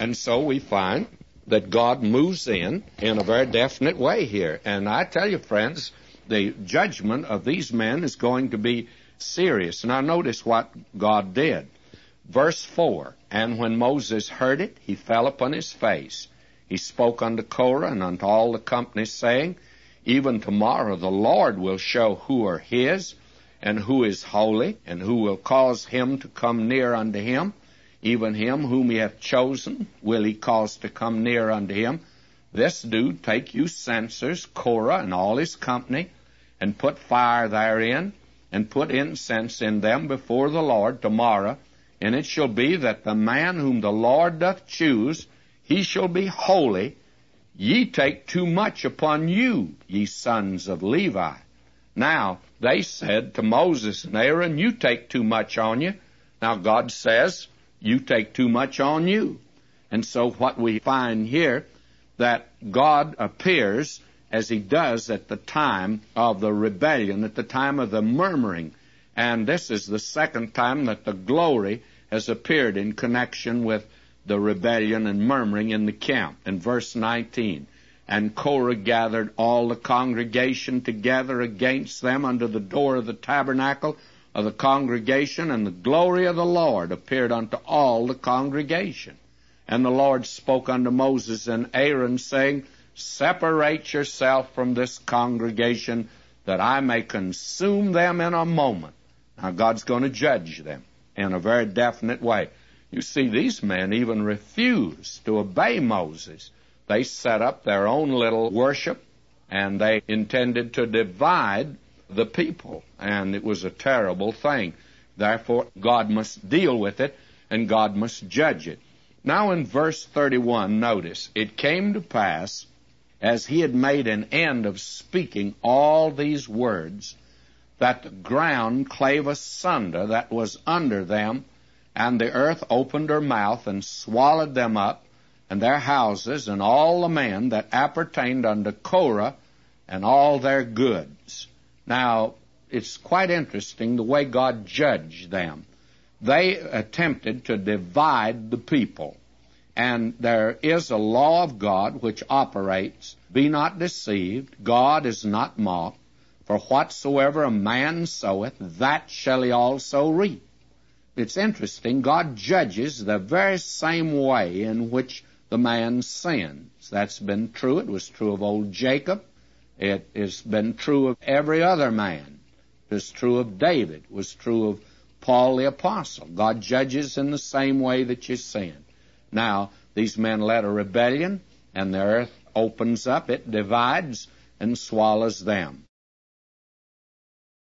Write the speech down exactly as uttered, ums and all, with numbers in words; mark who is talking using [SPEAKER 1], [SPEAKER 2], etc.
[SPEAKER 1] And so we find that God moves in in a very definite way here. And I tell you, friends, the judgment of these men is going to be serious. Now notice what God did. Verse four, and when Moses heard it, he fell upon his face. He spoke unto Korah and unto all the company, saying, even tomorrow the Lord will show who are his, and who is holy, and who will cause him to come near unto him. Even him whom he hath chosen will he cause to come near unto him. This do, take you censers, Korah and all his company, and put fire therein, and put incense in them before the Lord tomorrow. And it shall be that the man whom the Lord doth choose, he shall be holy. Ye take too much upon you, ye sons of Levi. Now, they said to Moses and Aaron, you take too much on you. Now, God says, you take too much on you. And so what we find here, that God appears as he does at the time of the rebellion, at the time of the murmuring. And this is the second time that the glory has appeared in connection with the rebellion and murmuring in the camp. In verse nineteen, and Korah gathered all the congregation together against them under the door of the tabernacle of the congregation, and the glory of the Lord appeared unto all the congregation. And the Lord spoke unto Moses and Aaron, saying, separate yourself from this congregation, that I may consume them in a moment. Now God's going to judge them in a very definite way. You see, these men even refused to obey Moses. They set up their own little worship, and they intended to divide the people, and it was a terrible thing. Therefore, God must deal with it, and God must judge it. Now in verse thirty-one, notice, it came to pass, as he had made an end of speaking all these words, that the ground clave asunder that was under them, and the earth opened her mouth and swallowed them up, and their houses, and all the men that appertained unto Korah, and all their goods. Now, it's quite interesting the way God judged them. They attempted to divide the people. And there is a law of God which operates, be not deceived, God is not mocked, for whatsoever a man soweth, that shall he also reap. It's interesting, God judges the very same way in which the man sins. That's been true. It was true of old Jacob. It has been true of every other man. It was true of David. It was true of Paul the Apostle. God judges in the same way that you sin. Now, these men led a rebellion, and the earth opens up, it divides, and swallows them.